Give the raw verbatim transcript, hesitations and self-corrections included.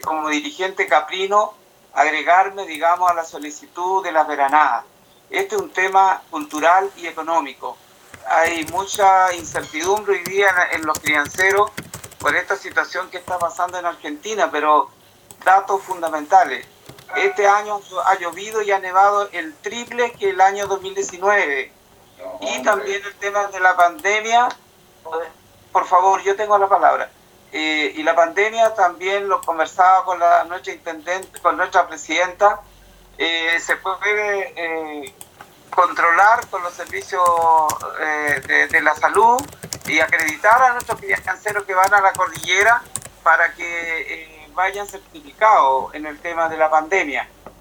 como dirigente caprino, agregarme, digamos, a la solicitud de las veranadas. Este es un tema cultural y económico. Hay mucha incertidumbre hoy día en, en los crianceros por esta situación que está pasando en Argentina, pero datos fundamentales. Este año ha llovido y ha nevado el triple que el año dos mil diecinueve. Y también el tema de la pandemia, por favor, yo tengo la palabra. Eh, y la pandemia también lo conversaba con la, nuestra intendente, con nuestra presidenta, eh, se puede eh, controlar con los servicios eh, de, de la salud y acreditar a nuestros crianceros que van a la cordillera para que eh, vayan certificados en el tema de la pandemia.